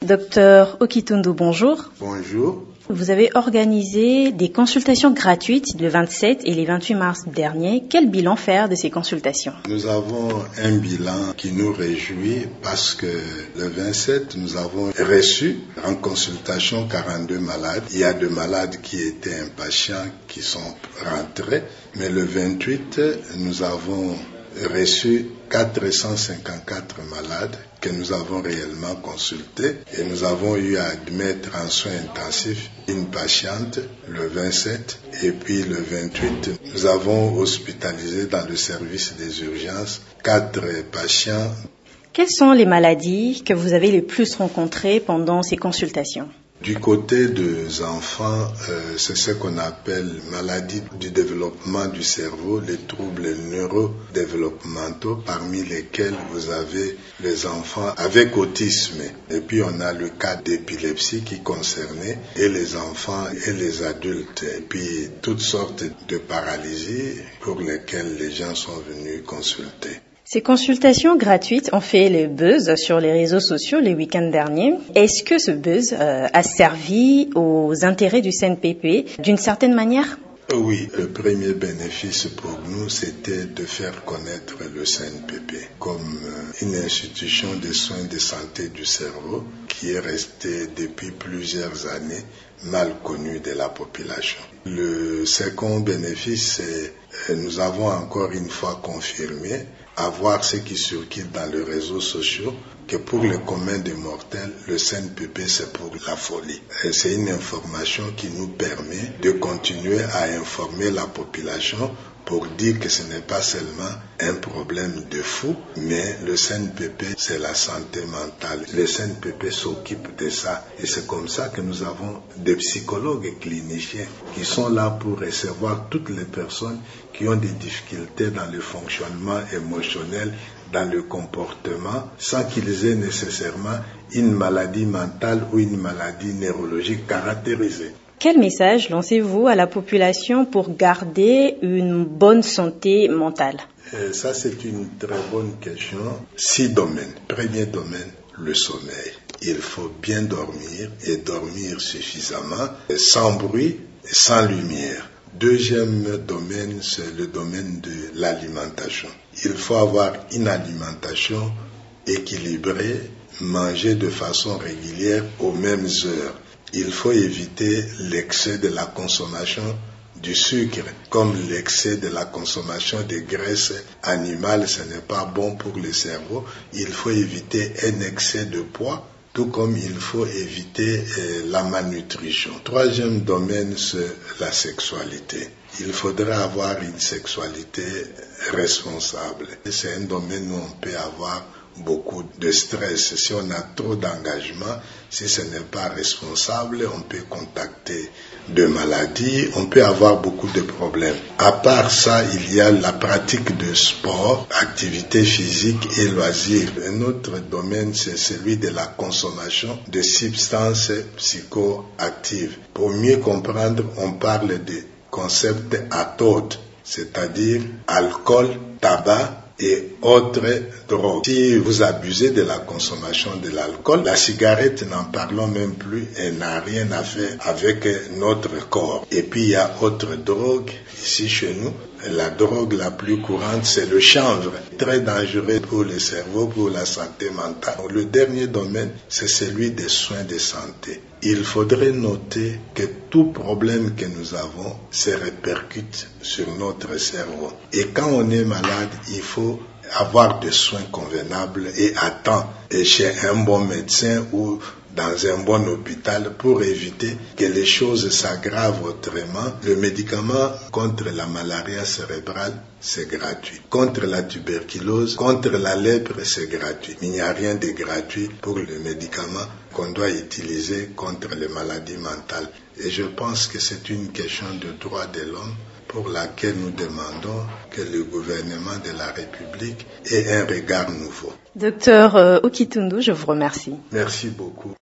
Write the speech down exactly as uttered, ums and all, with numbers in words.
Docteur Okitundu, bonjour. Bonjour. Vous avez organisé des consultations gratuites le vingt-sept et le vingt-huit mars dernier. Quel bilan faire de ces consultations? Nous avons un bilan qui nous réjouit parce que le vingt-sept, nous avons reçu en consultation quarante-deux malades. Il y a deux malades qui étaient impatients, qui sont rentrés. Mais le vingt-huit, nous avons reçu quatre cent cinquante-quatre malades que nous avons réellement consultés et nous avons eu à admettre en soins intensifs une patiente le vingt-sept et puis le vingt-huit, nous avons hospitalisé dans le service des urgences quatre patients. Quelles sont les maladies que vous avez le plus rencontrées pendant ces consultations? Du côté des enfants, euh, c'est ce qu'on appelle maladie du développement du cerveau, les troubles neurodéveloppementaux, parmi lesquels vous avez les enfants avec autisme. Et puis on a le cas d'épilepsie qui concernait et les enfants et les adultes. Et puis toutes sortes de paralysies pour lesquelles les gens sont venus consulter. Ces consultations gratuites ont fait le buzz sur les réseaux sociaux les week-ends derniers. Est-ce que ce buzz euh, a servi aux intérêts du C N P P d'une certaine manière? Oui, le premier bénéfice pour nous, c'était de faire connaître le C N P P comme une institution de soins de santé du cerveau qui est restée depuis plusieurs années mal connue de la population. Le second bénéfice, c'est que nous avons encore une fois confirmé, à voir ce qui circule dans les réseaux sociaux, que pour le commun des mortels, le C N P P c'est pour la folie. Et c'est une information qui nous permet de continuer à informer la population pour dire que ce n'est pas seulement un problème de fou, mais le C N P P c'est la santé mentale. Le C N P P s'occupe de ça et c'est comme ça que nous avons des psychologues et cliniciens qui sont là pour recevoir toutes les personnes qui ont des difficultés dans le fonctionnement émotionnel, dans le comportement, sans qu'ils aient nécessairement une maladie mentale ou une maladie neurologique caractérisée. Quel message lancez-vous à la population pour garder une bonne santé mentale? Et ça, c'est une très bonne question. Six domaines. Premier domaine, le sommeil. Il faut bien dormir et dormir suffisamment, sans bruit et sans lumière. Deuxième domaine, c'est le domaine de l'alimentation. Il faut avoir une alimentation équilibrée, manger de façon régulière aux mêmes heures. Il faut éviter l'excès de la consommation du sucre, comme l'excès de la consommation de graisses animales, ce n'est pas bon pour le cerveau. Il faut éviter un excès de poids, tout comme il faut éviter euh, la malnutrition. Troisième domaine, c'est la sexualité. Il faudrait avoir une sexualité responsable. C'est un domaine où on peut avoir beaucoup de stress. Si on a trop d'engagement, si ce n'est pas responsable, on peut contacter de maladies, on peut avoir beaucoup de problèmes. À part ça, il y a la pratique de sport, activité physique et loisirs. Un autre domaine, c'est celui de la consommation de substances psychoactives. Pour mieux comprendre, on parle de concept athode, c'est-à-dire alcool, tabac, et autres drogues. Si vous abusez de la consommation de l'alcool, la cigarette, n'en parlons même plus, elle n'a rien à faire avec notre corps. Et puis il y a autres drogues. Ici chez nous, la drogue la plus courante, c'est le chanvre. Très dangereux pour le cerveau, pour la santé mentale. Le dernier domaine, c'est celui des soins de santé. Il faudrait noter que tout problème que nous avons se répercute sur notre cerveau. Et quand on est malade, il faut avoir des soins convenables et à temps, et chez un bon médecin ou dans un bon hôpital pour éviter que les choses s'aggravent autrement. Le médicament contre la malaria cérébrale, c'est gratuit. Contre la tuberculose, contre la lèpre, c'est gratuit. Mais il n'y a rien de gratuit pour le médicament qu'on doit utiliser contre les maladies mentales. Et je pense que c'est une question de droit de l'homme pour laquelle nous demandons que le gouvernement de la République ait un regard nouveau. Docteur Okitundu, je vous remercie. Merci beaucoup.